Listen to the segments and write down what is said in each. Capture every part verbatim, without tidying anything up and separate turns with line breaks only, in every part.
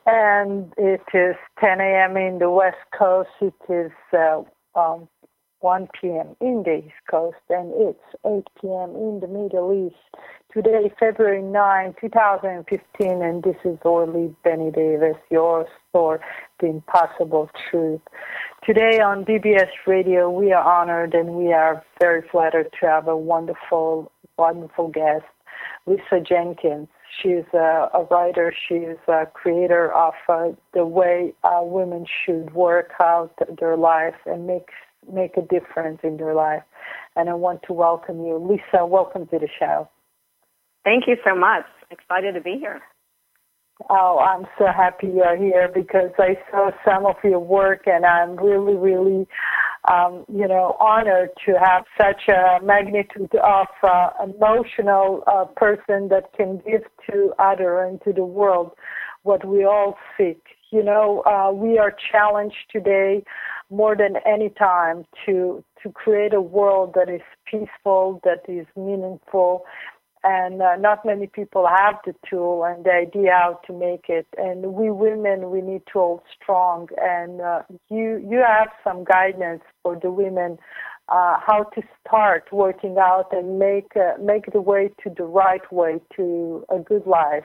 And it is ten a.m. in the West Coast. It is uh, um, one p.m. in the East Coast, and it's eight p.m. in the Middle East. Today, February ninth, twenty fifteen, and this is Orly Benny Davis, your for The Impossible Truth. Today on B B S Radio, we are honored and we are very flattered to have a wonderful, wonderful guest, Lisa Jenkins. She's a, a writer. She's a creator of uh, the way uh, women should work out their life and make make a difference in their life. And I want to welcome you. Lisa, welcome to the show.
Thank you so much. Excited to be here.
Oh, I'm so happy you're here because I saw some of your work, and I'm really, really, um, you know, honored to have such a magnitude of uh, emotional uh, person that can give to other and to the world what we all seek. You know, uh, we are challenged today more than any time to to create a world that is peaceful, that is meaningful. And uh, not many people have the tool and the idea how to make it. And we women, we need to hold strong. And uh, you you have some guidance for the women uh, how to start working out and make uh, make the way to the right way to a good life.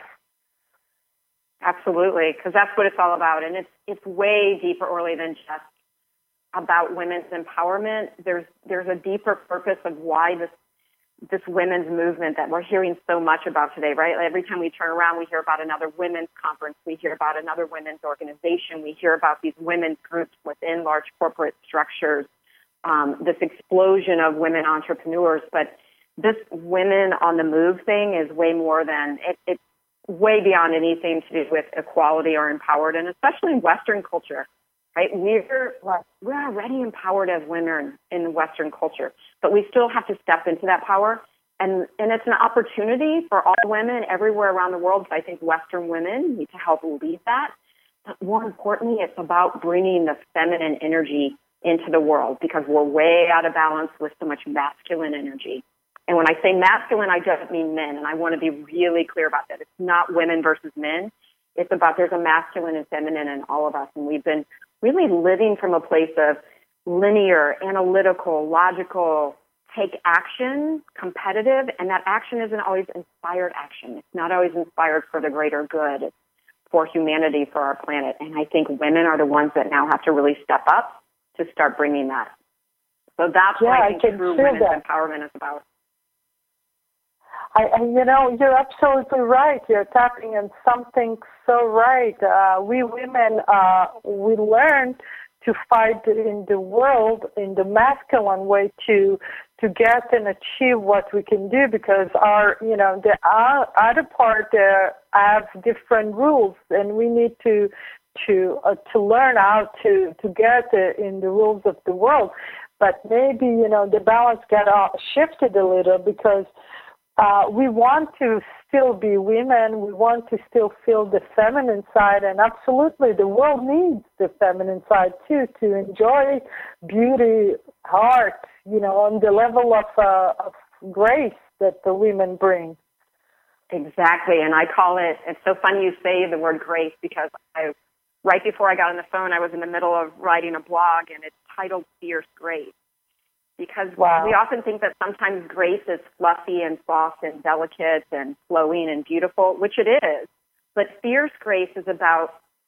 Absolutely, because that's what it's all about. And it's it's way deeper, Orly, than just about women's empowerment. There's there's a deeper purpose of why this this women's movement that we're hearing so much about today, right? Every time we turn around, we hear about another women's conference. We hear about another women's organization. We hear about these women's groups within large corporate structures, um, this explosion of women entrepreneurs. But this women on the move thing is way more than, it, it's way beyond anything to do with equality or empowered, and especially in Western culture. Right, we're we're already empowered as women in Western culture, but we still have to step into that power, and and it's an opportunity for all women everywhere around the world. So I think Western women need to help lead that. But more importantly, it's about bringing the feminine energy into the world because we're way out of balance with so much masculine energy. And when I say masculine, I don't mean men, and I want to be really clear about that. It's not women versus men. It's about there's a masculine and feminine in all of us, and we've been really living from a place of linear, analytical, logical, take action, competitive, and that action isn't always inspired action. It's not always inspired for the greater good. It's for humanity, for our planet. And I think women are the ones that now have to really step up to start bringing that. So that's
yeah,
what I
I
think
can
true
feel
women's
that.
empowerment is about.
I, I, you know, you're absolutely right. You're tapping on something so right. Uh, we women, uh, we learn to fight in the world in the masculine way to to get and achieve what we can do because our, you know, the uh, other part uh, have different rules, and we need to to uh, to learn how to to get uh, in the rules of the world. But maybe, you know, the balance got uh, shifted a little because. Uh, we want to still be women. We want to still feel the feminine side, and absolutely, the world needs the feminine side too to enjoy beauty, art, you know, on the level of, uh, of grace that the women bring.
Exactly, and I call it. It's so funny you say the word grace because I, right before I got on the phone, I was in the middle of writing a blog, and it's titled "Fierce Grace." Because
wow.
we often think that sometimes grace is fluffy and soft and delicate and flowing and beautiful, which it is. But fierce grace is about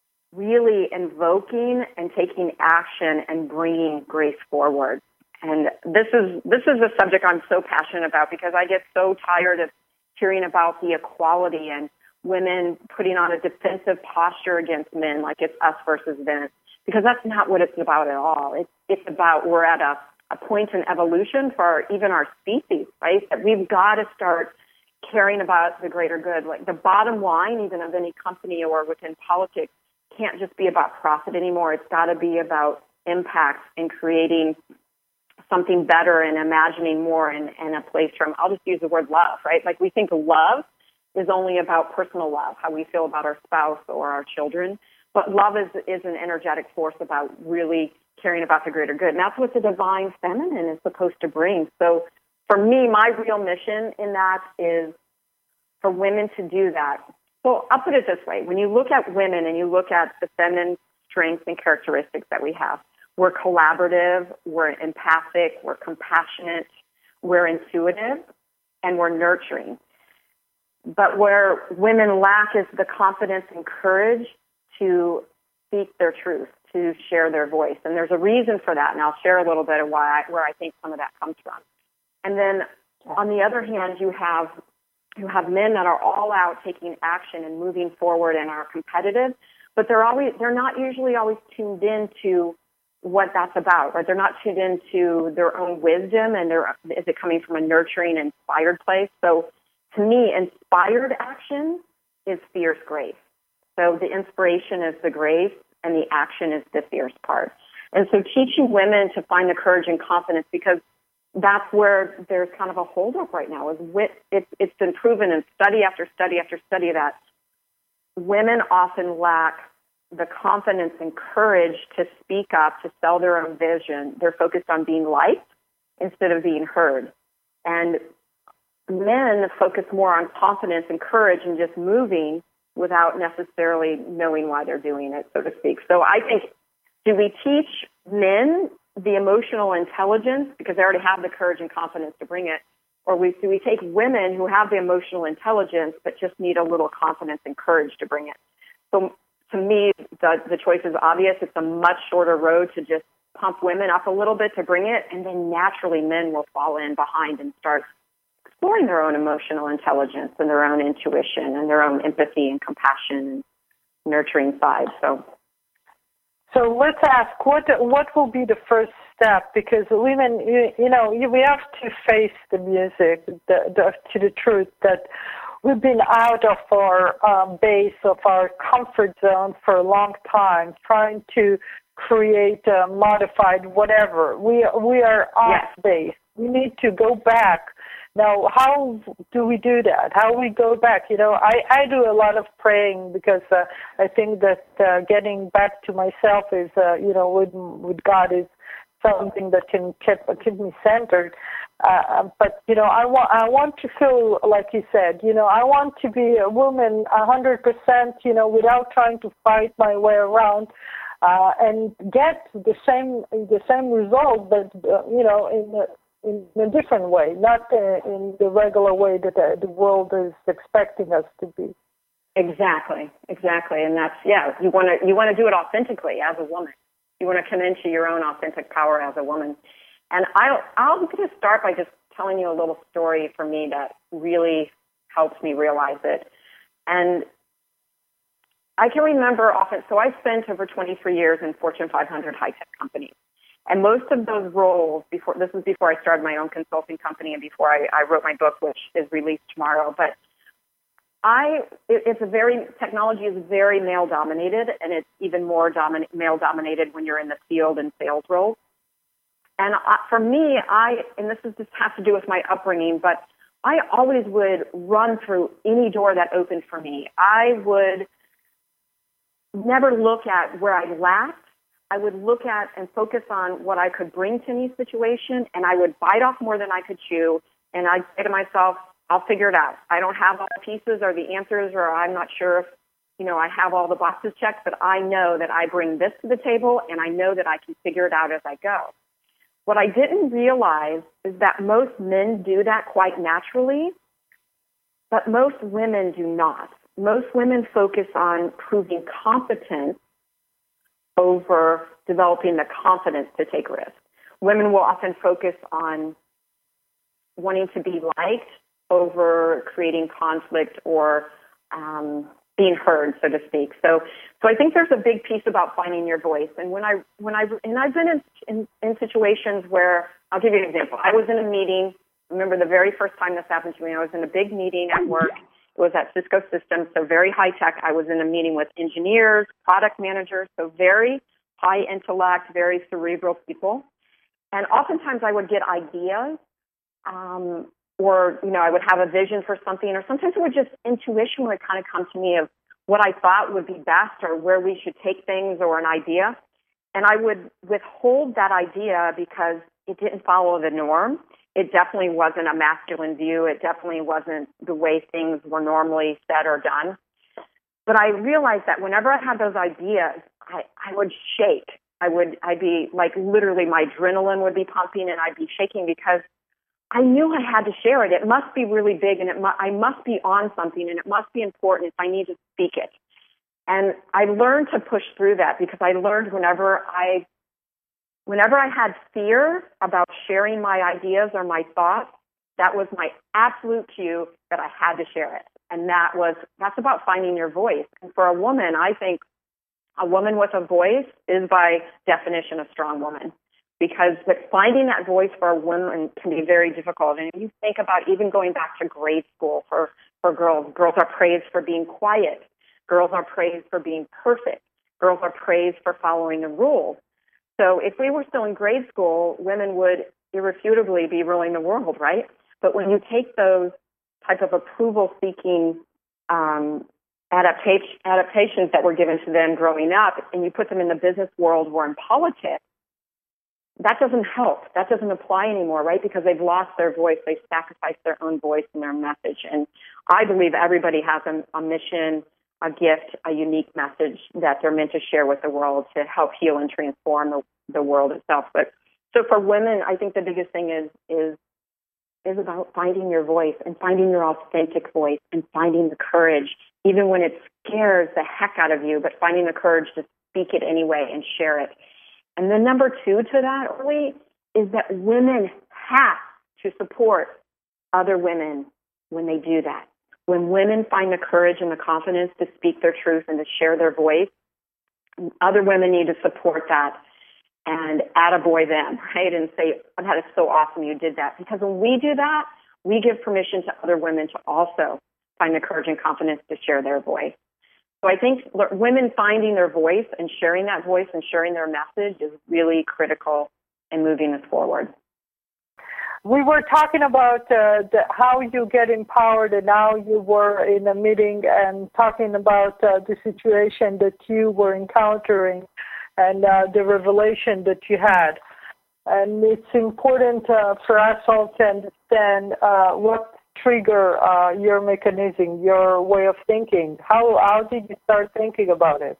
really invoking and taking action and bringing grace forward. And this is this is a subject I'm so passionate about because I get so tired of hearing about the equality and women putting on a defensive posture against men like it's us versus them. Because that's not what it's about at all. It's, it's about we're at a a point in evolution for our, even our species, right? That we've got to start caring about the greater good. Like the bottom line, even of any company or within politics, can't just be about profit anymore. It's got to be about impact and creating something better and imagining more in, in a place from, I'll just use the word love, right? Like we think love is only about personal love, how we feel about our spouse or our children. But love is, is an energetic force about really caring about the greater good. And that's what the divine feminine is supposed to bring. So for me, my real mission in that is for women to do that, Well, I'll put it this way. When you look at women and you look at the feminine strengths and characteristics that we have, we're collaborative, we're empathic, we're compassionate, we're intuitive, and we're nurturing. But where women lack is the confidence and courage to speak their truth, to share their voice. And there's a reason for that, and I'll share a little bit of why I, where I think some of that comes from. And then on the other hand, you have you have men that are all out taking action and moving forward and are competitive, but they're always they're not usually always tuned into what that's about, right? They're not tuned into their own wisdom, and they're, is it coming from a nurturing, inspired place? So to me, inspired action is fierce grace. So the inspiration is the grace, and the action is the fierce part. And so teaching women to find the courage and confidence, because that's where there's kind of a holdup right now. Is wit, it's, it's been proven in study after study after study that women often lack the confidence and courage to speak up, to sell their own vision. They're focused on being liked instead of being heard. And men focus more on confidence and courage and just moving without necessarily knowing why they're doing it, so to speak. So I think, do we teach men the emotional intelligence because they already have the courage and confidence to bring it? Or we, do we take women who have the emotional intelligence but just need a little confidence and courage to bring it? So to me, the, the choice is obvious. It's a much shorter road to just pump women up a little bit to bring it, and then naturally men will fall in behind and start exploring their own emotional intelligence and their own intuition and their own empathy and compassion and nurturing side. So,
so let's ask, what what will be the first step? Because women, you, you know, we have to face the music, the, the, to the truth that we've been out of our um, base, of our comfort zone for a long time, trying to create a modified whatever. We we are off
yes.
base. We need to go back. Now, how do we do that? How we go back? You know, I, I do a lot of praying because uh, I think that uh, getting back to myself is, uh, you know, with, with God is something that can keep, keep me centered. Uh, but, you know, I want I want to feel, like you said, you know, I want to be a woman one hundred percent, you know, without trying to fight my way around uh, and get the same the same result, but, uh, you know, in the in a different way, not uh, in the regular way that the, the world is expecting us to be.
Exactly, exactly, and that's yeah. You want to you want to do it authentically as a woman. You want to come into your own authentic power as a woman. And I'll I'll just start by just telling you a little story for me that really helped me realize it. And I can remember often. So I spent over twenty-three years in Fortune five hundred high tech companies. And most of those roles, before this was before I started my own consulting company and before I, I wrote my book, which is released tomorrow. But I, it, it's a very, technology is very male dominated, and it's even more domin, male dominated when you're in the field and sales roles. And I, for me, I, and this is just has to do with my upbringing, but I always would run through any door that opened for me. I would never look at where I lacked. I would look at and focus on what I could bring to any situation, and I would bite off more than I could chew, and I'd say to myself, I'll figure it out. I don't have all the pieces or the answers, or I'm not sure if, you know, I have all the boxes checked, but I know that I bring this to the table, and I know that I can figure it out as I go. What I didn't realize is that most men do that quite naturally, but most women do not. Most women focus on proving competent over developing the confidence to take risks. Women will often focus on wanting to be liked over creating conflict or um, being heard, so to speak. So, so I think there's a big piece about finding your voice. And when I, when I, and I've been in, in, in situations where, I'll give you an example. I was in a meeting. Remember the very first time this happened to me, I was in a big meeting at work. It was at Cisco Systems, so very high tech. I was in a meeting with engineers, product managers, so very high intellect, very cerebral people. And oftentimes I would get ideas, um, or, you know, I would have a vision for something, or sometimes it would just, intuition would kind of come to me of what I thought would be best or where we should take things or an idea. And I would withhold that idea because it didn't follow the norm. It definitely wasn't a masculine view. It definitely wasn't the way things were normally said or done. but I realized that whenever I had those ideas, I, I would shake. I would, I'd be like, literally my adrenaline would be pumping and I'd be shaking because I knew I had to share it. It must be really big and it mu- I must be on something and it must be important if I need to speak it. And I learned to push through that because I learned whenever I, whenever I had fear about sharing my ideas or my thoughts, that was my absolute cue that I had to share it. And that was, that's about finding your voice. And for a woman, I think a woman with a voice is by definition a strong woman, because finding that voice for a woman can be very difficult. And if you think about even going back to grade school for, for girls, girls are praised for being quiet. Girls are praised for being perfect. Girls are praised for following the rules. So if we were still in grade school, women would irrefutably be ruling the world, right? But when you take those type of approval-seeking um, adaptation, adaptations that were given to them growing up, and you put them in the business world or in politics, that doesn't help. That doesn't apply anymore, right? Because they've lost their voice. They've sacrificed their own voice and their message. And I believe everybody has a, a mission, a gift, a unique message that they're meant to share with the world to help heal and transform the, the world itself. But so for women, I think the biggest thing is is is about finding your voice and finding your authentic voice and finding the courage, even when it scares the heck out of you, but finding the courage to speak it anyway and share it. And then number two to that, Orly, is that women have to support other women when they do that. When women find the courage and the confidence to speak their truth and to share their voice, other women need to support that and attaboy them, right? And say, oh, that is so awesome you did that. Because when we do that, we give permission to other women to also find the courage and confidence to share their voice. So I think women finding their voice and sharing that voice and sharing their message is really critical in moving us forward.
We were talking about uh, the, how you get empowered, and now you were in a meeting and talking about uh, the situation that you were encountering and uh, the revelation that you had. And it's important uh, for us all to understand uh, what trigger uh, your mechanism, your way of thinking. How how did you start thinking about it?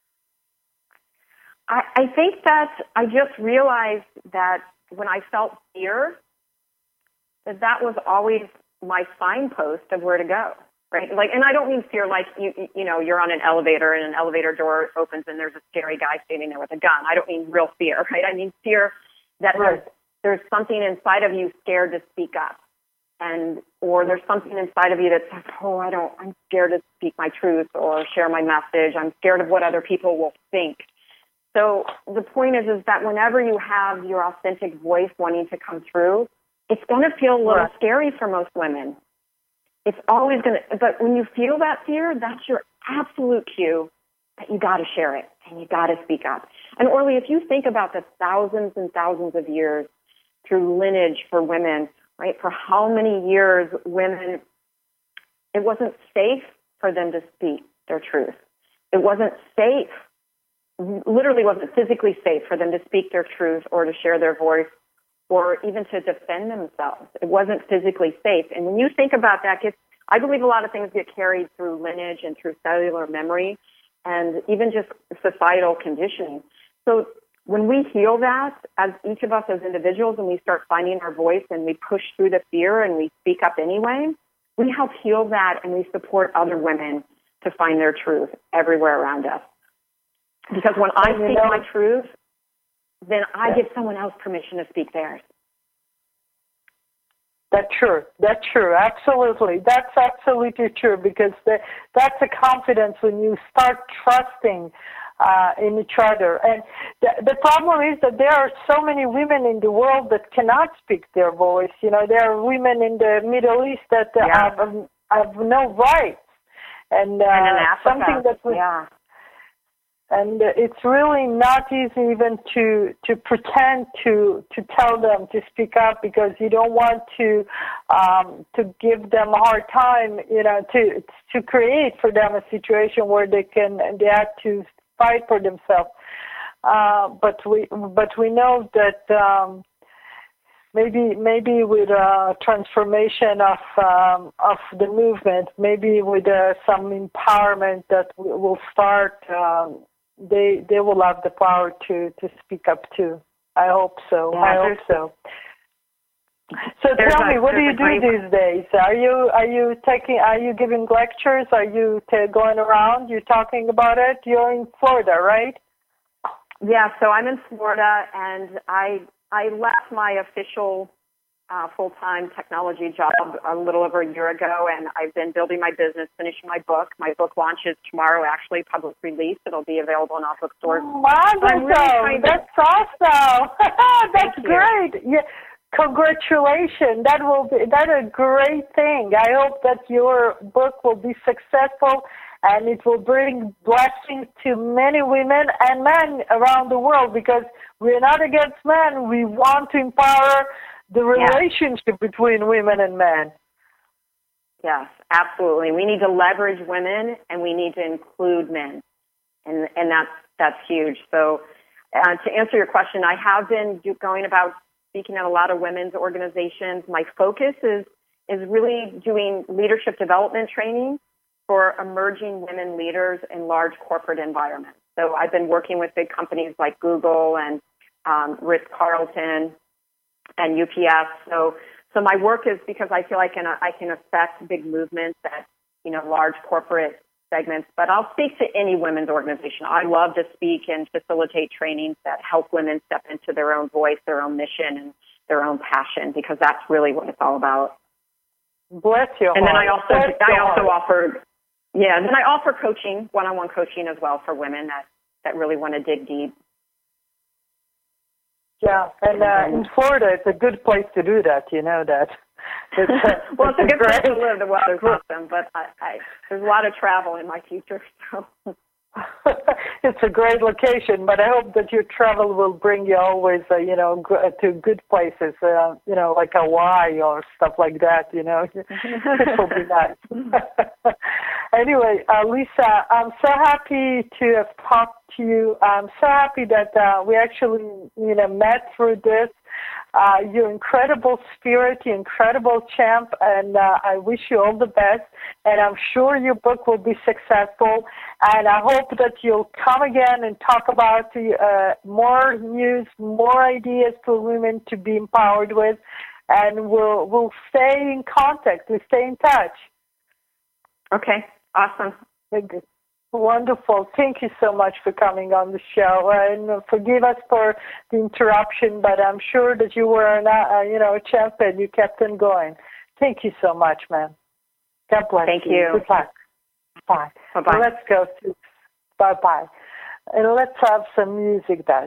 I, I think that I just realized that when I felt fear, that that was always my signpost of where to go, right? Like, and I don't mean fear like, you you know, you're on an elevator and an elevator door opens and there's a scary guy standing there with a gun. I don't mean real fear, right? I mean fear that right. there's, there's something inside of you scared to speak up. And, or there's something inside of you that says, oh, I don't, I'm scared to speak my truth or share my message. I'm scared of what other people will think. So the point is, is that whenever you have your authentic voice wanting to come through, it's going to feel a little right. scary for most women. It's always going to, but when you feel that fear, that's your absolute cue that you got to share it and you got to speak up. And Orly, if you think about the thousands and thousands of years through lineage for women, right, for how many years women, it wasn't safe for them to speak their truth. It wasn't safe, literally wasn't physically safe for them to speak their truth or to share their voice or even to defend themselves. It wasn't physically safe. And when you think about that, it's, I believe a lot of things get carried through lineage and through cellular memory and even just societal conditioning. So when we heal that, as each of us as individuals, and we start finding our voice and we push through the fear and we speak up anyway, we help heal that and we support other women to find their truth everywhere around us. Because when I speak my truth, then I give someone else permission to speak theirs.
That's true. That's true. Absolutely. That's absolutely true, because the, that's a confidence when you start trusting uh, in each other. And the, the problem is that there are so many women in the world that cannot speak their voice. You know, there are women in the Middle East that uh,
yeah.
have, um, have no rights. And, uh,
and in Africa,
something that we,
yeah.
And it's really not easy even to to pretend to to tell them to speak up, because you don't want to um, to give them a hard time, you know, to to create for them a situation where they can they have to fight for themselves. Uh, but we but we know that um, maybe maybe with a transformation of um, of the movement, maybe with uh, some empowerment that w- will start. Um, they they will have the power to, to speak up too. I hope so.
Yeah,
I hope so. So tell me, what do you do these days? Are you are you taking? Are you giving lectures? Are you t- going around? You talking about it? You're in Florida, right?
Yeah. So I'm in Florida, and I I left my official uh, full-time technology job a little over a year ago, and I've been building my business, finishing my book. My book launches tomorrow, actually, public release. It'll be available in all bookstores.
Wonderful! So really That's to... awesome. That's great. Yeah. Congratulations! That will be that a great thing. I hope that your book will be successful and it will bring blessings to many women and men around the world. Because we're not against men, we want to empower the relationship yeah. between women and men.
Yes, absolutely. We need to leverage women and we need to include men, and and that's that's huge. So, uh, to answer your question, I have been do, going about. speaking at a lot of women's organizations. My focus is is really doing leadership development training for emerging women leaders in large corporate environments. So I've been working with big companies like Google and um, Ritz-Carlton and U P S. So so my work is because I feel like I can, I can affect big movements at, you know, large corporate segments, but I'll speak to any women's organization. I love to speak and facilitate trainings that help women step into their own voice, their own mission, and their own passion, because that's really what it's all about.
Bless you.
And then I also Bless I also offer, yeah, and then I offer coaching, one-on-one coaching as well for women that, that really want to dig deep.
Yeah, and uh, in Florida, it's a good place to do that. You know that. It's, uh,
well, it's, it's a good
great.
place to live. The weather's awesome, but I, I, there's a lot of travel in my future. So
it's a great location, but I hope that your travel will bring you always, uh, you know, g- to good places, uh, you know, like Hawaii or stuff like that. You know, it will be nice. Anyway, uh, Lisa, I'm so happy to have talked to you. I'm so happy that uh, we actually, you know, met through this. Uh, your incredible spirit, your incredible champ, and uh, I wish you all the best. And I'm sure your book will be successful. And I hope that you'll come again and talk about uh, more news, more ideas for women to be empowered with. And we'll we'll stay in contact. We'll stay in touch.
Okay, awesome.
Thank you. Wonderful. Thank you so much for coming on the show, and forgive us for the interruption, but I'm sure that you were, an, uh, you know, a champion. You kept on going. Thank you so much, man. God bless
Thank
you.
you.
Good luck. Bye.
Bye-bye.
Let's go to bye-bye. And let's have some music back.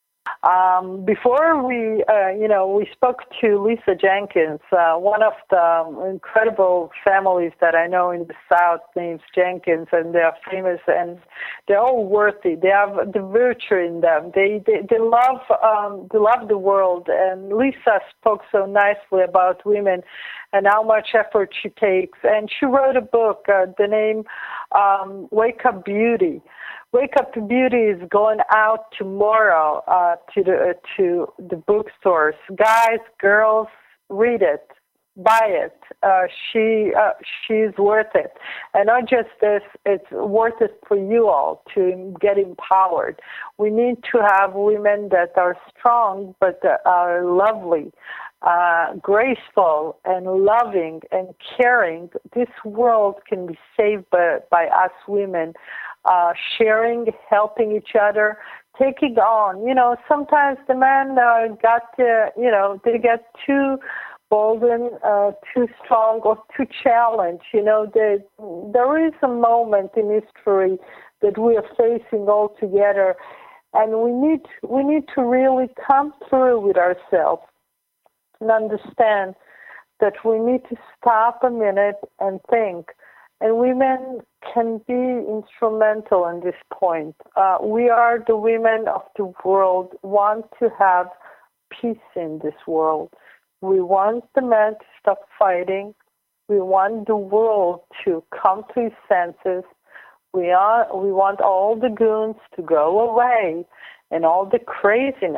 Um, before we, uh, you know, we spoke to Lisa Jenkins, uh, one of the incredible families that I know in the South named Jenkins, and they're famous and they're all worthy. They have the virtue in them. They they, they love um, they love the world. And Lisa spoke so nicely about women and how much effort she takes. And she wrote a book. Uh, the name um, Wake Up Beauty. Wake Up to Beauty is going out tomorrow uh, to the uh, to the bookstores. Guys, girls, read it, buy it. Uh, she uh, she's worth it, and not just this. It's worth it for you all to get empowered. We need to have women that are strong but uh, are lovely, uh, graceful, and loving and caring. This world can be saved by, by us women. Uh, sharing, helping each other, taking on. You know, sometimes the men uh, got, uh, you know, they get too bold and uh, too strong or too challenged. You know, there, there is a moment in history that we are facing all together, and we need we need to really come through with ourselves and understand that we need to stop a minute and think. And women can be instrumental in this point. Uh, we are the women of the world, want to have peace in this world. We want the men to stop fighting. We want the world to come to its senses. We are. We want all the goons to go away and all the craziness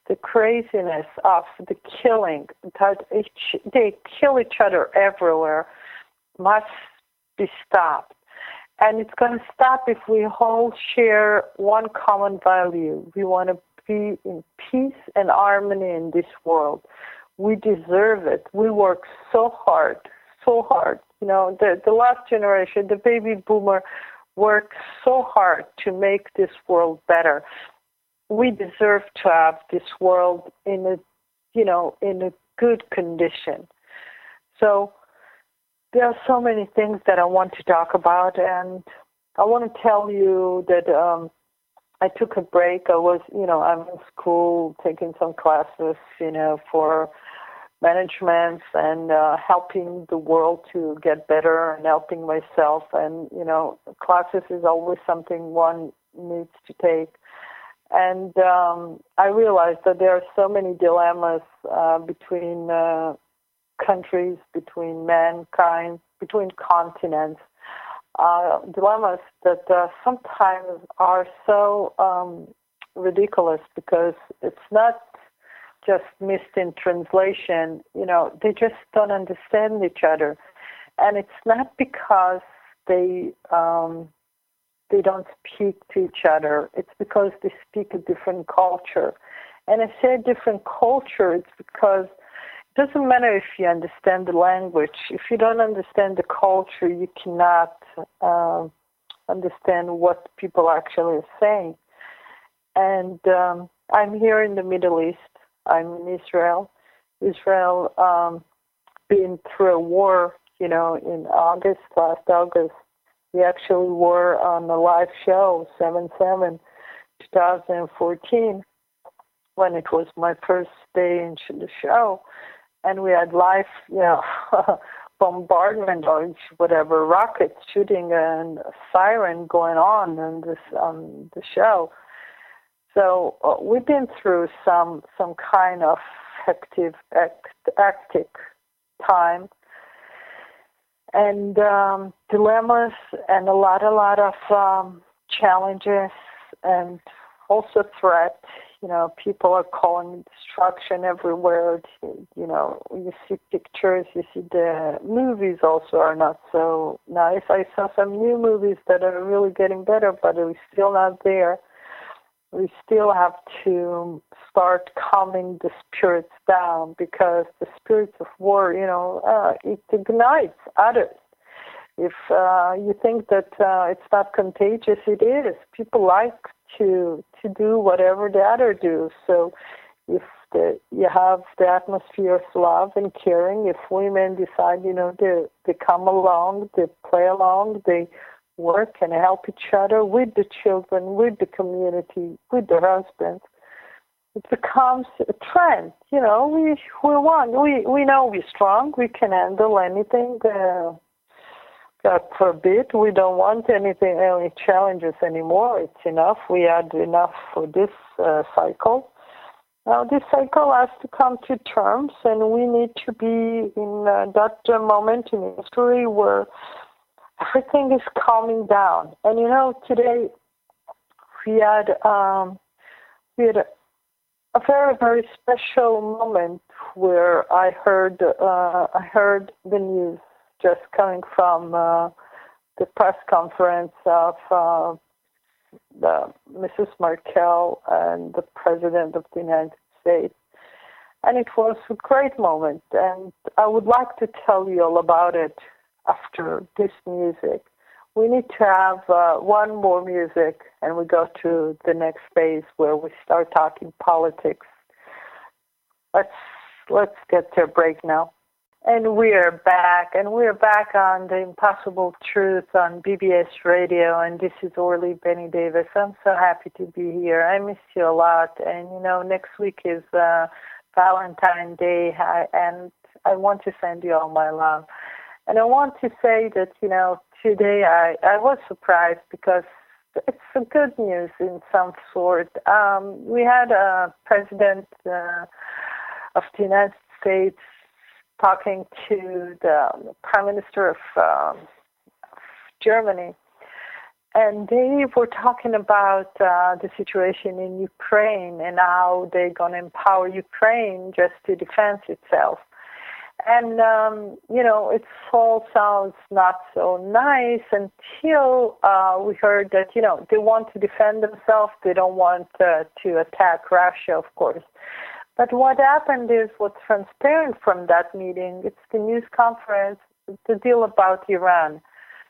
the craziness of the killing, that each, they kill each other everywhere, must be stopped. And it's going to stop if we all share one common value. We want to be in peace and harmony in this world. We deserve it. We work so hard, so hard. You know, the, the last generation, the baby boomer, worked so hard to make this world better. We deserve to have this world in a, you know, in a good condition. So there are so many things that I want to talk about, and I want to tell you that um, I took a break. I was, you know, I'm in school taking some classes, you know, for management and uh, helping the world to get better and helping myself. And, you know, classes is always something one needs to take. And um, I realized that there are so many dilemmas uh, between uh, countries, between mankind, between continents, uh, dilemmas that uh, sometimes are so um, ridiculous because it's not just missed in translation. You know, they just don't understand each other. And it's not because they um, they don't speak to each other. It's because they speak a different culture. And I say different culture, it's because it doesn't matter if you understand the language. If you don't understand the culture, you cannot uh, understand what people actually are saying. And um, I'm here in the Middle East. I'm in Israel. Israel um, been through a war, you know, in August, last August. We actually were on a live show, seven seven twenty fourteen, when it was my first day in the show. And we had live, you know, bombardment or whatever, rockets shooting and a siren going on on this on the show. So uh, we've been through some some kind of hectic, hectic time, and um, dilemmas, and a lot, a lot of um, challenges, and also threats. You know, people are calling destruction everywhere. You know, you see pictures, you see the movies also are not so nice. I saw some new movies that are really getting better, but we're still not there. We still have to start calming the spirits down, because the spirits of war, you know, uh, it ignites others. If uh, you think that uh, it's not contagious, it is. People like to to do whatever the other do. So if the, you have the atmosphere of love and caring, if women decide, you know, they, they come along, they play along, they work and help each other with the children, with the community, with their husbands, it becomes a trend. You know, we we want, we, we know we're strong, we can handle anything. Uh, God forbid, we don't want anything, any challenges anymore. It's enough. We had enough for this uh, cycle. Now, this cycle has to come to terms, and we need to be in uh, that uh, moment in history where everything is calming down. And you know, today we had um, we had a, a very, very special moment where I heard uh, I heard the news just coming from uh, the press conference of uh, the Missus Merkel and the President of the United States. And it was a great moment. And I would like to tell you all about it after this music. We need to have uh, one more music, and we go to the next phase where we start talking politics. Let's let's get to a break now. And we are back, and we are back on The Impossible Truth on B B S Radio, and this is Orly Benny Davis. I'm so happy to be here. I miss you a lot, and, you know, next week is uh, Valentine's Day, I, and I want to send you all my love. And I want to say that, you know, today I, I was surprised because it's a good news in some sort. Um, we had a president uh, of the United States talking to the Prime Minister of um, Germany, and they were talking about uh, the situation in Ukraine and how they're going to empower Ukraine just to defend itself. And, um, you know, it all sounds not so nice until uh, we heard that, you know, they want to defend themselves. They don't want uh, to attack Russia, of course. But what happened is what's transparent from that meeting, it's the news conference, the deal about Iran.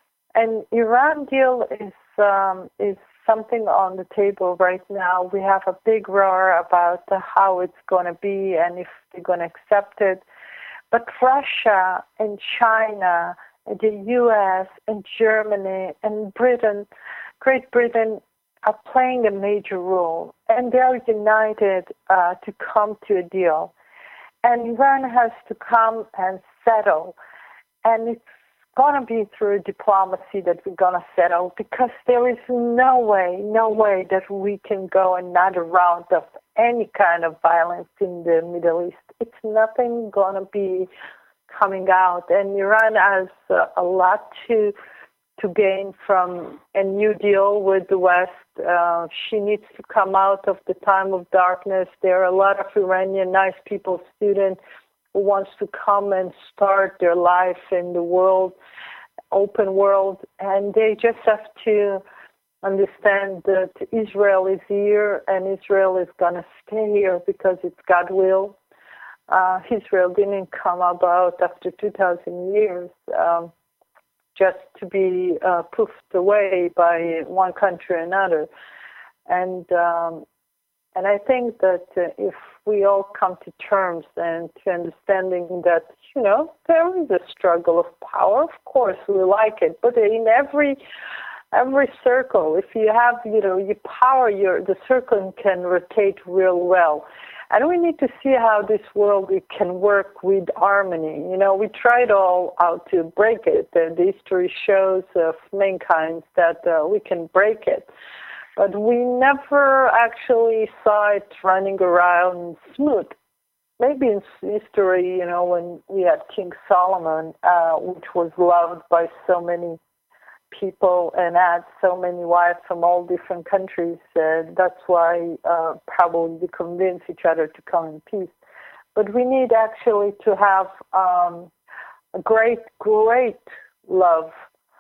And Iran deal is um, is something on the table right now. We have a big roar about uh, how it's going to be and if they're going to accept it. But Russia and China and the U S and Germany and Britain, Great Britain, are playing a major role, and they are united uh, to come to a deal. And Iran has to come and settle, and it's going to be through diplomacy that we're going to settle, because there is no way, no way that we can go another round of any kind of violence in the Middle East. It's nothing going to be coming out, and Iran has uh, a lot to to gain from a new deal with the West. Uh, she needs to come out of the time of darkness. There are a lot of Iranian nice people, students, who wants to come and start their life in the world, open world, and they just have to understand that Israel is here and Israel is going to stay here because it's God's will. Uh, Israel didn't come about after two thousand years. Um, just to be uh, poofed away by one country or another. And um, and I think that uh, if we all come to terms and to understanding that, you know, there is a struggle of power, of course we like it, but in every every circle, if you have, you know, your power, your the circle can rotate real well. And we need to see how this world it can work with harmony. You know, we tried all out to break it. Uh, the history shows of mankind that uh, we can break it. But we never actually saw it running around smooth. Maybe in history, you know, when we had King Solomon, uh, which was loved by so many people and had so many wives from all different countries. Uh, that's why uh, probably they convince each other to come in peace. But we need actually to have um, a great, great love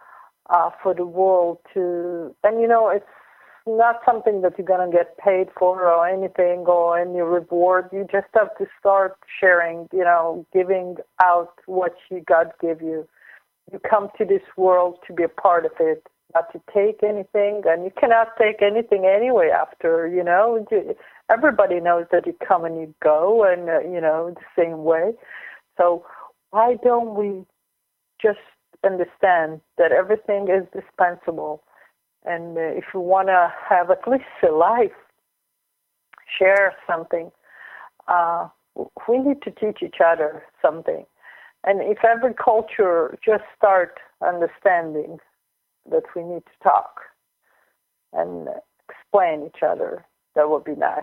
uh, for the world. To and you know, it's not something that you're going to get paid for or anything or any reward. You just have to start sharing. You know, giving out what you God give you. You come to this world to be a part of it, not to take anything, and you cannot take anything anyway after, you know. Everybody knows that you come and you go, and, uh, you know, the same way. So why don't we just understand that everything is dispensable? And uh, if you want to have at least a life, share something, uh, we need to teach each other something. And if every culture just start understanding that we need to talk and explain each other, that would be nice.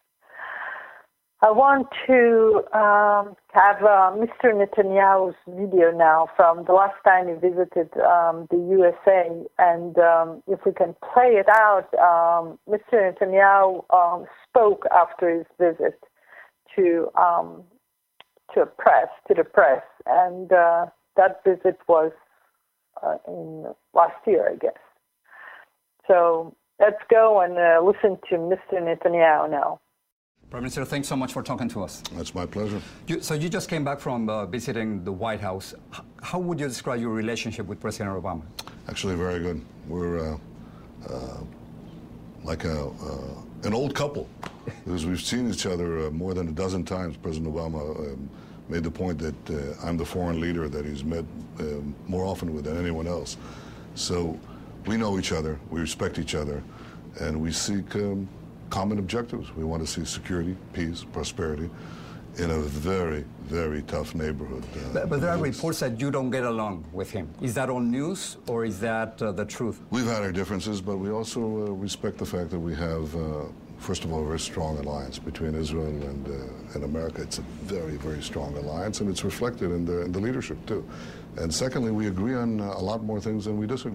I want to um, have uh, Mister Netanyahu's video now from the last time he visited um, the U S A, and um, if we can play it out, um, Mister Netanyahu um, spoke after his visit to um, to press to the press, and uh, that visit was uh, in last year, I guess. So let's go and uh, listen to Mister Netanyahu now.
Prime Minister, thanks so much for talking to us.
That's my pleasure.
You, so you just came back from uh, visiting the White House. H- how would you describe your relationship with President Obama?
Actually, very good. We're uh, uh, like a, uh, an old couple, because we've seen each other uh, more than a dozen times. President Obama um, made the point that uh, I'm the foreign leader that he's met uh, more often with than anyone else. So we know each other, we respect each other, and we seek um, common objectives. We want to see security, peace, prosperity in a very, very tough neighborhood. Uh,
but, but there are reports that you don't get along with him. Is that all news, or is that uh, the truth?
We've had our differences, but we also uh, respect the fact that we have, uh, first of all, a very strong alliance between Israel and, uh, and America. It's a very, very strong alliance, and it's reflected in the, in the leadership, too. And secondly, we agree on uh, a lot more things than we disagree on.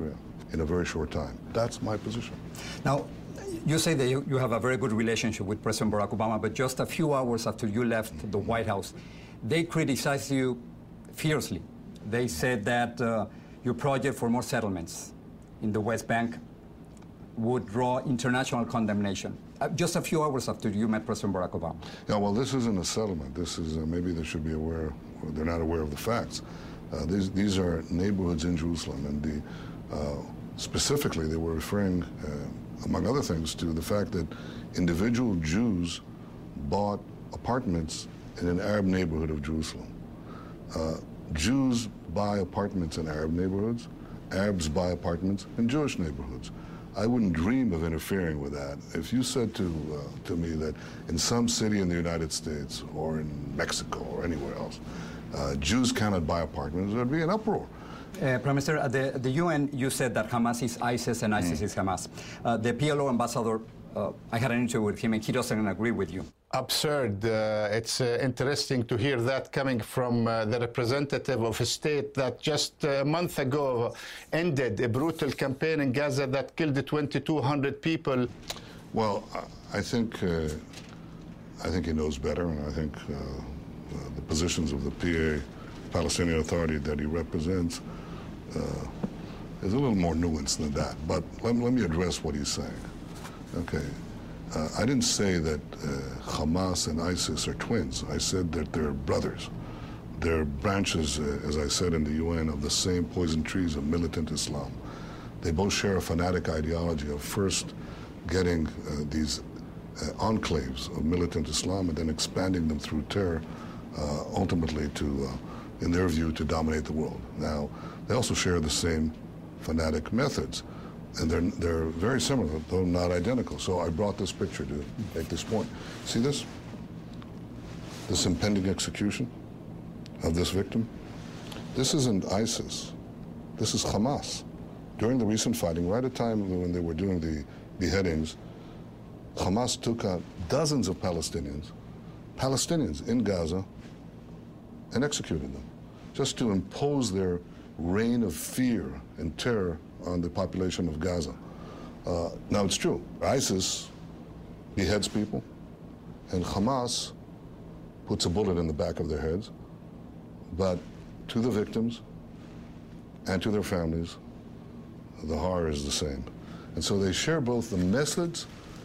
in a very short time. That's my position.
Now, you say that you, you have a very good relationship with President Barack Obama, but just a few hours after you left the White House, they criticized you fiercely. They said that uh, your project for more settlements in the West Bank would draw international condemnation. Uh, just a few hours after you met President Barack Obama.
Yeah, well, this isn't a settlement. This is, uh, maybe they should be aware, or they're not aware of the facts. Uh, these, these are neighborhoods in Jerusalem, and the, uh, specifically they were referring, uh, among other things, to the fact that individual Jews bought apartments in an Arab neighborhood of Jerusalem. Uh, Jews buy apartments in Arab neighborhoods, Arabs buy apartments in Jewish neighborhoods. I wouldn't dream of interfering with that. If you said to, uh, to me that in some city in the United States or in Mexico or anywhere else, uh, Jews cannot buy apartments, there would be an uproar.
Uh, Prime Minister, at the, the U N, you said that Hamas is ISIS and ISIS mm. is Hamas. Uh, the P L O ambassador, uh, I had an interview with him, and he doesn't agree with you.
Absurd. Uh, it's uh, interesting to hear that coming from uh, the representative of a state that just a month ago ended a brutal campaign in Gaza that killed twenty-two hundred people.
Well, I think uh, I think he knows better, and I think uh, uh, the positions of the P A, Palestinian Authority, that he represents uh, is a little more nuanced than that. But let, let me address what he's saying. Okay. Uh, I didn't say that uh, Hamas and ISIS are twins. I said that they're brothers. They're branches, uh, as I said in the U N, of the same poison trees of militant Islam. They both share a fanatic ideology of first getting uh, these uh, enclaves of militant Islam and then expanding them through terror, uh, ultimately to, uh, in their view, to dominate the world. Now, they also share the same fanatic methods. And they're, they're very similar, though not identical. So I brought this picture to make this point. See this? This impending execution of this victim? This isn't ISIS. This is Hamas. During the recent fighting, right at the time when they were doing the beheadings, Hamas took out dozens of Palestinians, Palestinians in Gaza, and executed them, just to impose their reign of fear and terror on the population of Gaza. Uh, now, it's true. ISIS beheads people, and Hamas puts a bullet in the back of their heads. But to the victims and to their families, the horror is the same. And so they share both the methods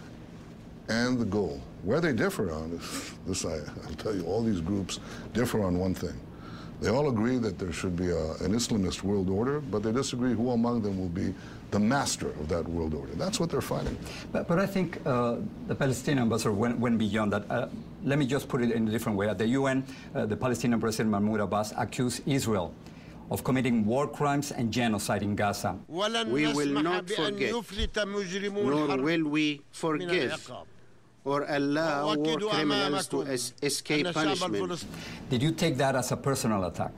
and the goal. Where they differ on is, this I, I'll tell you, all these groups differ on one thing. They all agree that there should be a, an Islamist world order, but they disagree who among them will be the master of that world order. That's what they're fighting.
But, but I think uh, the Palestinian ambassador went, went beyond that. Uh, let me just put it in a different way. At the U N, uh, the Palestinian President Mahmoud Abbas accused Israel of committing war crimes and genocide in Gaza.
We will not forget, nor will we forgive or allow war criminals to es escape punishment.
Did you take that as a personal attack?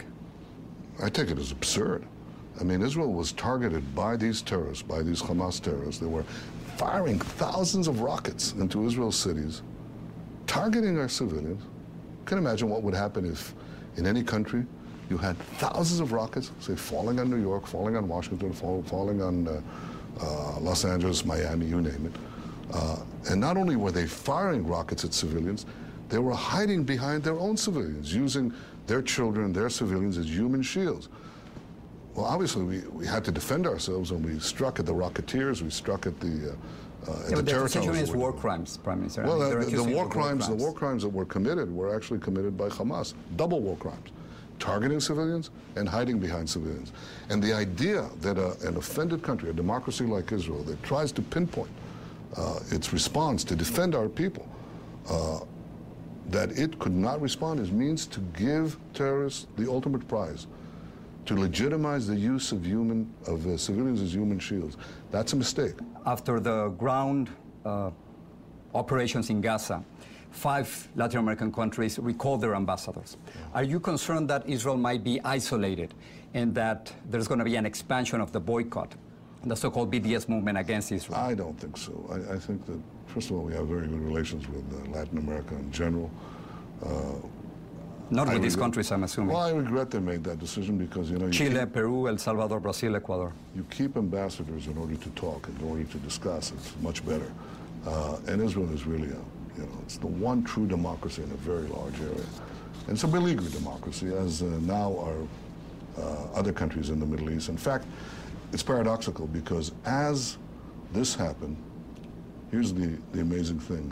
I take it as absurd. I mean, Israel was targeted by these terrorists, by these Hamas terrorists. They were firing thousands of rockets into Israel's cities, targeting our civilians. You can imagine what would happen if, in any country, you had thousands of rockets, say, falling on New York, falling on Washington, fall, falling on uh, uh, Los Angeles, Miami, you name it. Uh, and not only were they firing rockets at civilians, they were hiding behind their own civilians, using their children, their civilians as human shields. Well, obviously, we, we had to defend ourselves, and we struck at the rocketeers, we struck at the, uh, uh,
yeah,
at the terror
towers. Is war crimes, Prime Minister.
Well,
I mean,
uh, the, the war crimes,
crimes,
the war crimes that were committed were actually committed by Hamas, double war crimes, targeting civilians and hiding behind civilians. And the idea that a, an offended country, a democracy like Israel, that tries to pinpoint uh, its response to defend our people, uh, that it could not respond is means to give terrorists the ultimate prize, to legitimize the use of human of uh, civilians as human shields. That's a mistake.
After the ground uh, operations in Gaza, five Latin American countries recalled their ambassadors. Are you concerned that Israel might be isolated and that there's going to be an expansion of the boycott, the so-called B D S movement against Israel?
I don't think so. I, I think that, first of all, we have very good relations with uh, Latin America in general. Uh,
Not with
I
these
regret,
countries, I'm assuming.
Well, I regret they made that decision because, you know... You
Chile,
keep,
Peru, El Salvador, Brazil, Ecuador.
You keep ambassadors in order to talk, in order to discuss. It's much better. Uh, and Israel is really, a, you know, it's the one true democracy in a very large area. And it's a beleaguered democracy, as uh, now are uh, other countries in the Middle East. In fact, it's paradoxical because as this happened, here's the, the amazing thing.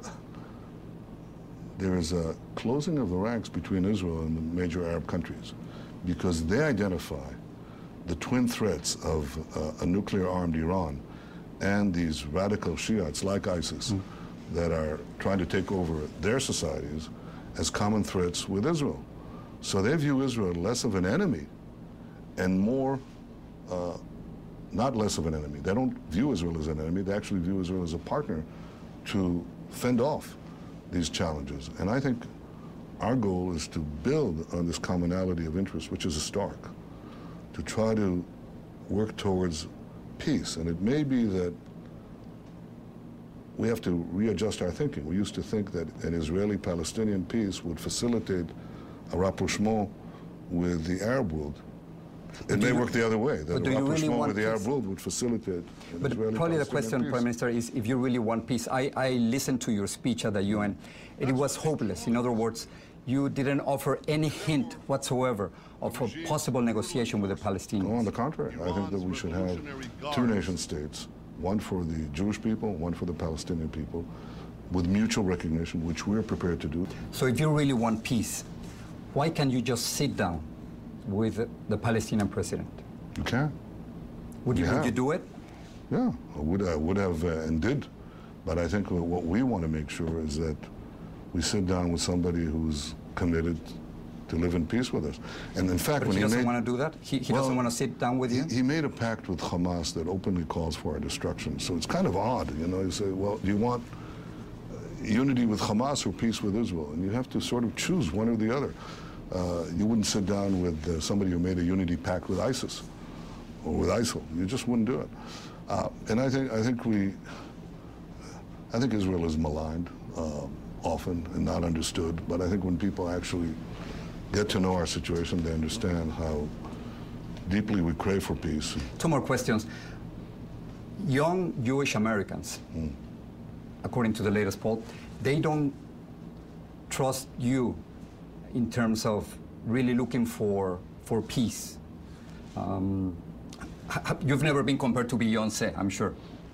There is a closing of the ranks between Israel and the major Arab countries because they identify the twin threats of uh, a nuclear-armed Iran and these radical Shiites like ISIS mm. that are trying to take over their societies as common threats with Israel. So they view Israel less of an enemy and more, uh, not less of an enemy. They don't view Israel as an enemy. They actually view Israel as a partner to fend off these challenges. And I think our goal is to build on this commonality of interest, which is historic, to try to work towards peace. And it may be that we have to readjust our thinking. We used to think that an Israeli-Palestinian peace would facilitate a rapprochement with the Arab world. It may work the other way. That a rapprochement really with the Arab world would facilitate an
But
Israeli
probably the question,
peace.
Prime Minister, is if you really want peace. I, I listened to your speech at the U N, and it was hopeless. In other words, you didn't offer any hint whatsoever of a possible negotiation with the Palestinians.
No, on the contrary. I think that we should have two nation states, one for the Jewish people, one for the Palestinian people, with mutual recognition, which we're prepared to do.
So if you really want peace, why can't you just sit down with the Palestinian president?
You can.
Would you, would you do it?
Yeah, I would, I would have uh, and did. But I think what we want to make sure is that we sit down with somebody who's committed to live in peace with us. And in fact,
but
when
he,
he
doesn't
made,
want to do that? He, he
well,
doesn't want to sit down with you?
He, he made a pact with Hamas that openly calls for our destruction. So it's kind of odd, you know, you say, well, do you want unity with Hamas or peace with Israel? And you have to sort of choose one or the other. Uh, you wouldn't sit down with uh, somebody who made a unity pact with ISIS or with ISIL. You just wouldn't do it. Uh, and I think I think we, I think Israel is maligned uh, often and not understood. But I think when people actually get to know our situation, they understand how deeply we crave for peace.
Two more questions. Young Jewish Americans, mm. according to the latest poll, they don't trust you in terms of really looking for for peace. Um, you've never been compared to Beyonce, I'm sure.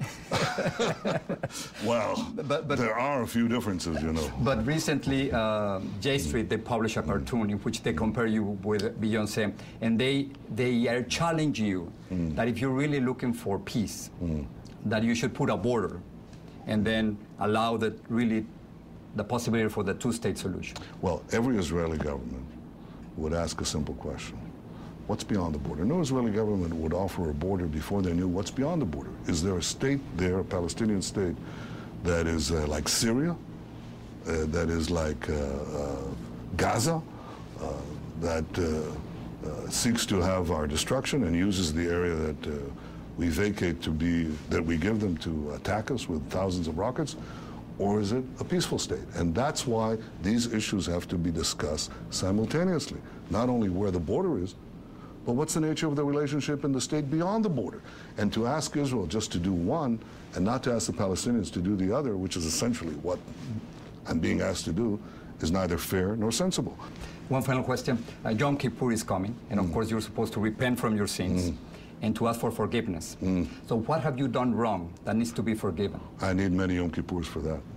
Well, but, but, there are a few differences, you know.
But recently, uh, J Street, they published a cartoon in which they compare you with Beyonce, and they they are challenging you mm. that if you're really looking for peace, mm. that you should put a border, and then allow that really the possibility for the two-state solution.
Well, every Israeli government would ask a simple question. What's beyond the border? No Israeli government would offer a border before they knew what's beyond the border. Is there a state there, a Palestinian state, that is uh, like Syria, uh, that is like uh, uh, Gaza, uh, that uh, uh, seeks to have our destruction and uses the area that uh, we vacate to be, that we give them to attack us with thousands of rockets? Or is it a peaceful state? And that's why these issues have to be discussed simultaneously. Not only where the border is, but what's the nature of the relationship in the state beyond the border? And to ask Israel just to do one and not to ask the Palestinians to do the other, which is essentially what I'm being asked to do, is neither fair nor sensible.
One final question. Uh, Yom Kippur is coming, and of mm. course you're supposed to repent from your sins. Mm. and to ask for forgiveness. Mm. So what have you done wrong that needs to be forgiven?
I need many Yom Kippurs for that.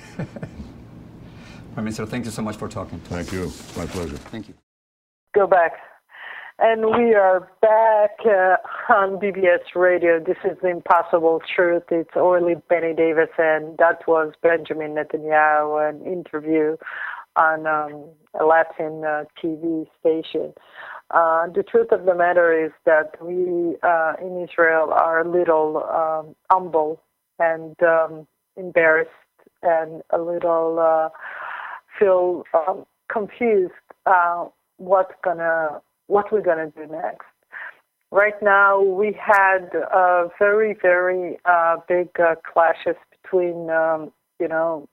Prime Minister, thank you so much for talking to
Thank
us.
you. My pleasure.
Thank you.
Go back. And we are back uh, on B B S Radio. This is The Impossible Truth. It's Orly Benny Davis, and that was Benjamin Netanyahu, an interview on um, a Latin uh, T V station. Uh, the truth of the matter is that we uh, in Israel are a little um, humble and um, embarrassed and a little uh, feel um, confused uh, what's gonna what we're gonna do next. Right now, we had uh, very very uh, big uh, clashes between um, you know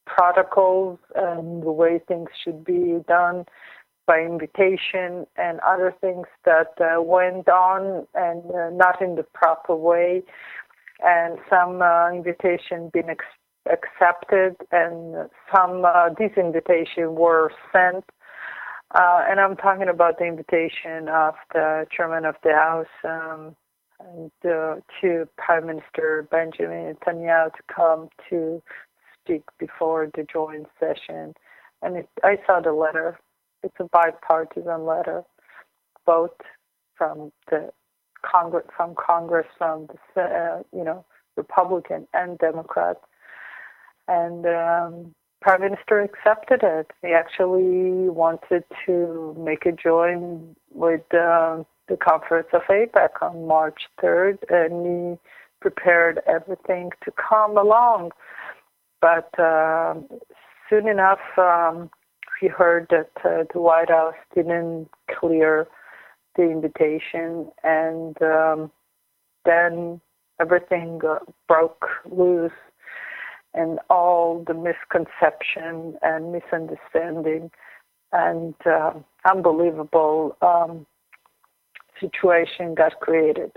protocols and the way things should be done by invitation and other things that uh, went on and uh, not in the proper way, and some uh, invitation been ex- accepted and some uh, disinvitation were sent. Uh, and I'm talking about the invitation of the chairman of the House um, and uh, to Prime Minister Benjamin Netanyahu to come to speak before the joint session. And it, I saw the letter. It's a bipartisan letter, both from the Congress, from Congress, from the uh, you know Republican and Democrat, and um, Prime Minister accepted it. He actually wanted to make a join with uh, the conference of AIPAC on March third, and he prepared everything to come along. But uh, soon enough, um, we heard that uh, the White House didn't clear the invitation, and um, then everything uh, broke loose, and all the misconception and misunderstanding and uh, unbelievable um, situation got created.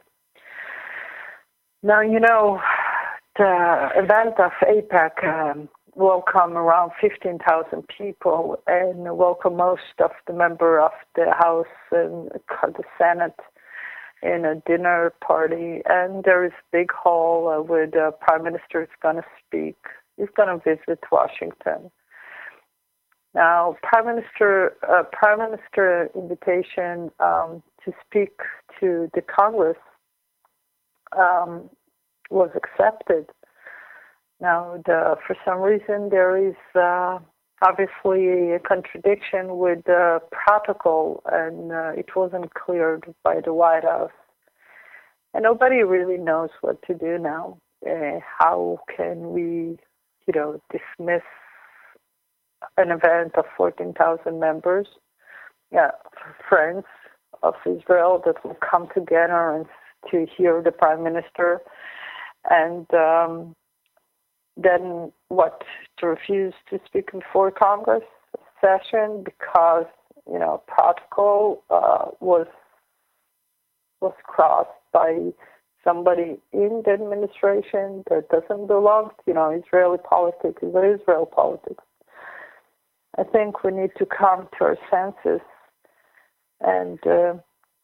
Now, you know, the event of AIPAC um, welcome around fifteen thousand people and welcome most of the members of the House and the Senate in a dinner party. And there is a big hall uh, where the Prime Minister is going to speak. He's going to visit Washington. Now, Prime Minister, uh, Prime Minister invitation um, to speak to the Congress um, was accepted. Now, the, for some reason, there is uh, obviously a contradiction with the protocol, and uh, it wasn't cleared by the White House. And nobody really knows what to do now. Uh, how can we, you know, dismiss an event of fourteen thousand members, yeah, friends of Israel that will come together and to hear the Prime Minister, and um, then what, to refuse to speak before Congress session because, you know, protocol uh, was was crossed by somebody in the administration that doesn't belong to, you know, Israeli politics, is Israel politics. I think we need to come to our senses, and uh,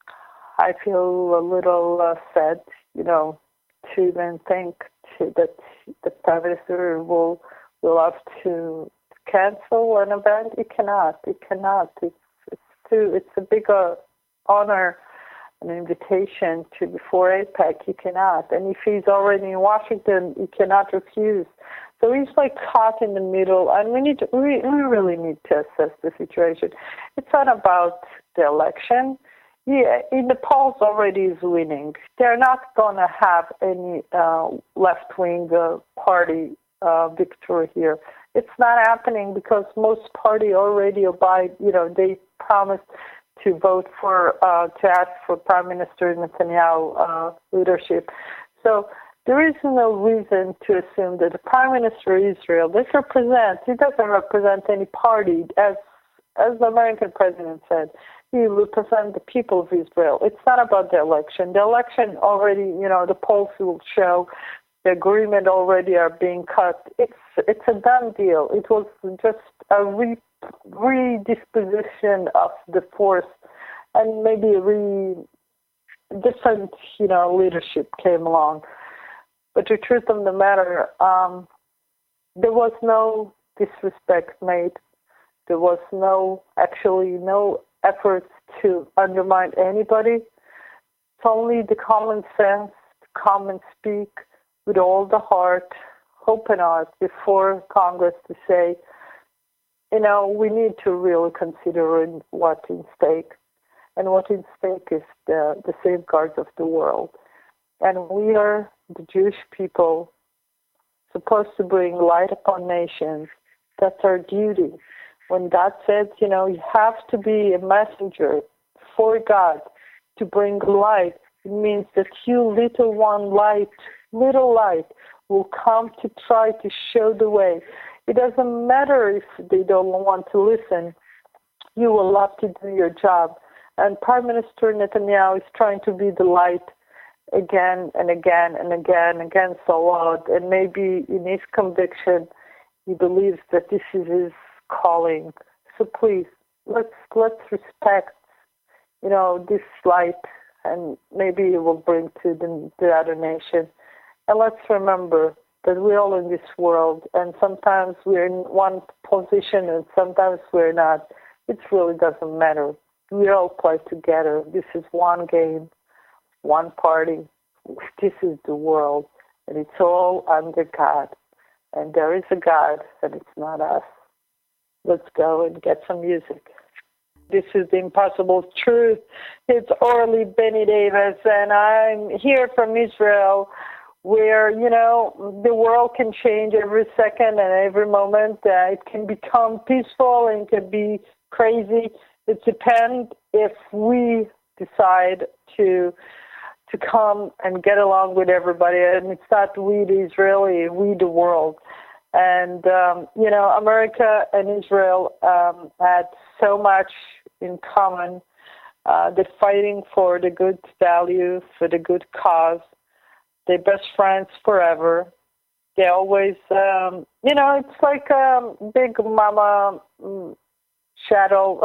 I feel a little uh, sad, you know, to even think to, that the Prime Minister will will have to cancel an event. It cannot. It cannot. It's it's too. It's a bigger honor, an invitation to before AIPAC. He cannot. And if he's already in Washington, he cannot refuse. So he's like caught in the middle, and we need to, we, we really need to assess the situation. It's not about the election. Yeah, in the polls already is winning. They're not going to have any uh, left-wing uh, party uh, victory here. It's not happening because most party already abide. You know, they promised to vote for uh, to ask for Prime Minister Netanyahu uh, leadership. So there is no reason to assume that the Prime Minister of Israel, this represents, he doesn't represent any party, as as the American president said. He represents the people of Israel. It's not about the election. The election already, you know, the polls will show the agreement already are being cut. It's it's a done deal. It was just a re, redisposition of the force, and maybe a re, different, you know, leadership came along. But the truth of the matter, um, there was no disrespect made. There was no, actually, no efforts to undermine anybody. It's only the common sense to come and speak with all the heart, open heart before Congress to say, you know, we need to really consider what's in stake. And what in stake is the, the safeguards of the world. And we are, the Jewish people, supposed to bring light upon nations. That's our duty. When God says, you know, you have to be a messenger for God to bring light, it means that you, little one light, little light, will come to try to show the way. It doesn't matter if they don't want to listen. You will have to do your job. And Prime Minister Netanyahu is trying to be the light again and again and again against the lot. And maybe in his conviction, he believes that this is his calling. So please, let's let's respect, you know, this light, and maybe it will bring to the, the other nation. And let's remember that we're all in this world, and sometimes we're in one position and sometimes we're not. It really doesn't matter. We all play together. This is one game, one party. This is the world, and it's all under God. And there is a God, and it's not us. Let's go and get some music. This is The Impossible Truth. It's Orly Benny Davis, and I'm here from Israel, where, you know, the world can change every second and every moment. Uh, it can become peaceful and it can be crazy. It depends if we decide to to come and get along with everybody. And it's not we, the Israeli, we, the world. And, um, you know, America and Israel um, had so much in common. Uh, they're fighting for the good values, for the good cause. They're best friends forever. They always, um, you know, it's like a big mama um, shadow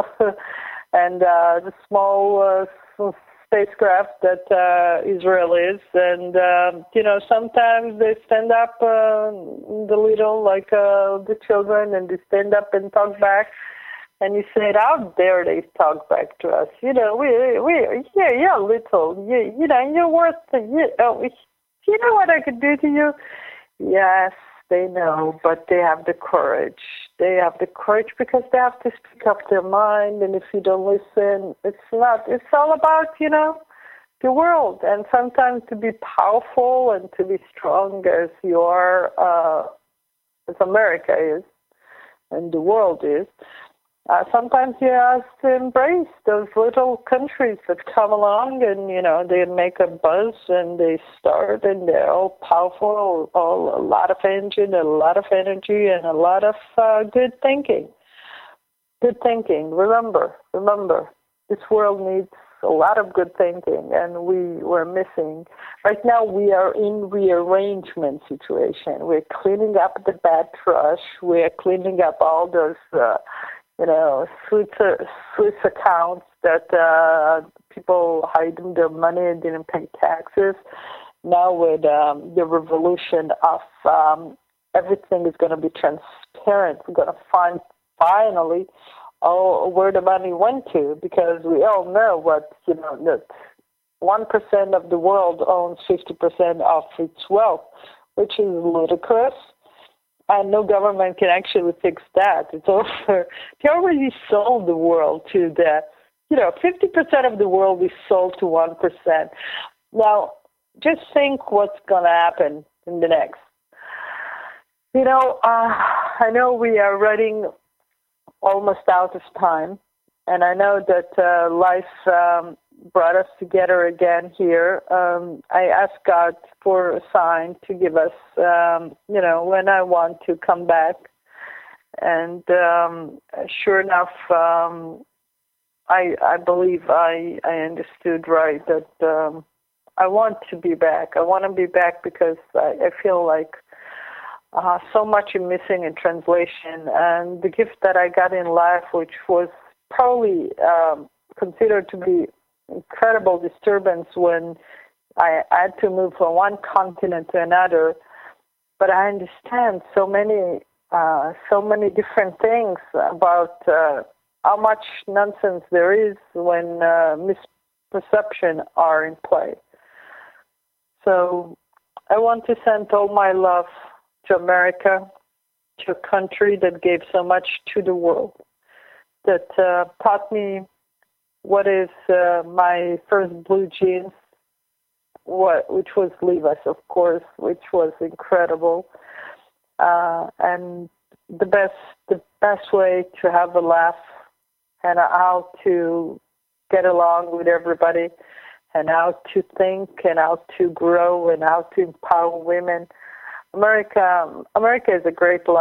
and uh, the small uh, spacecraft that uh, Israel is. And, uh, you know, sometimes they stand up, uh, the little, like uh, the children, and they stand up and talk back. And you said, how dare they talk back to us? You know, we, we, yeah, yeah, little, you, you know, you're worth, you, oh, you know what I could do to you? Yes, they know, but they have the courage. They have the courage because they have to speak up their mind. And if you don't listen, it's not, it's all about, you know, the world. And sometimes to be powerful and to be strong as you are, uh, as America is, and the world is, Uh, sometimes you have to embrace those little countries that come along and, you know, they make a buzz and they start and they're all powerful, all a lot of engine, a lot of energy, and a lot of uh, good thinking. Good thinking. Remember, remember, this world needs a lot of good thinking, and we were missing. Right now we are in rearrangement situation. We're cleaning up the bad trash. We're cleaning up all those uh, you know, Swiss, Swiss accounts that uh, people hiding their money and didn't pay taxes. Now with um, the revolution of um, everything is going to be transparent. We're going to find finally oh, where the money went to, because we all know what, you know, that one percent of the world owns fifty percent of its wealth, which is ludicrous. And no government can actually fix that. It's over. They already sold the world to the, you know, fifty percent of the world is sold to one percent. Now, just think what's going to happen in the next. You know, uh, I know we are running almost out of time. And I know that uh, life um, brought us together again here. Um, I asked God for a sign to give us, um, you know, when I want to come back. And um, sure enough, um, I, I believe I, I understood right that um, I want to be back. I want to be back because I, I feel like uh, so much is missing in translation. And the gift that I got in life, which was probably um, considered to be incredible disturbance when I had to move from one continent to another, but I understand so many, uh, so many different things about uh, how much nonsense there is when uh, misperception are in play. So I want to send all my love to America, to a country that gave so much to the world, that uh, taught me what is uh, my first blue jeans, what which was Levi's, of course, which was incredible, uh, and the best the best way to have a laugh, and how to get along with everybody, and how to think, and how to grow, and how to empower women. America, America is a great love.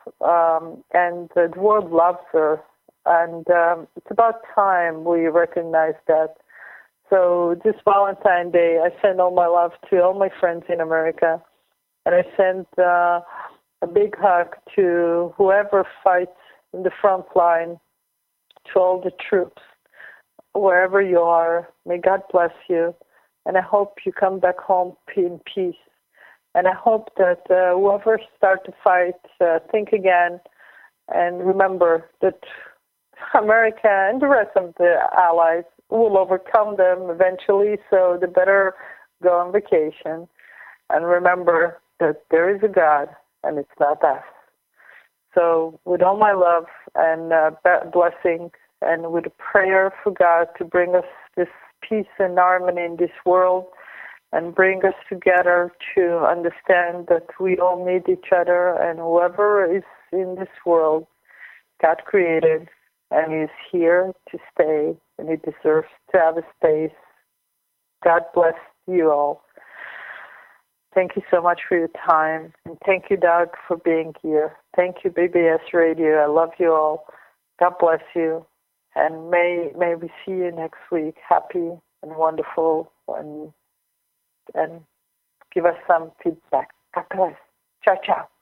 um, and the world loves her. And um, it's about time we recognize that. So this Valentine's Day, I send all my love to all my friends in America. And I send uh, a big hug to whoever fights in the front line, to all the troops, wherever you are. May God bless you. And I hope you come back home in peace. And I hope that uh, whoever start to fight, uh, think again, and remember that America and the rest of the allies will overcome them eventually, so they better go on vacation. And remember that there is a God, and it's not us. So with all my love and uh, blessing, and with a prayer for God to bring us this peace and harmony in this world, and bring us together to understand that we all need each other, and whoever is in this world, God created, and He's here to stay, and He deserves to have a space. God bless you all. Thank you so much for your time, and thank you, Doug, for being here. Thank you, B B S Radio. I love you all. God bless you, and may may we see you next week, happy and wonderful, and and give us some feedback. God bless. Ciao, ciao.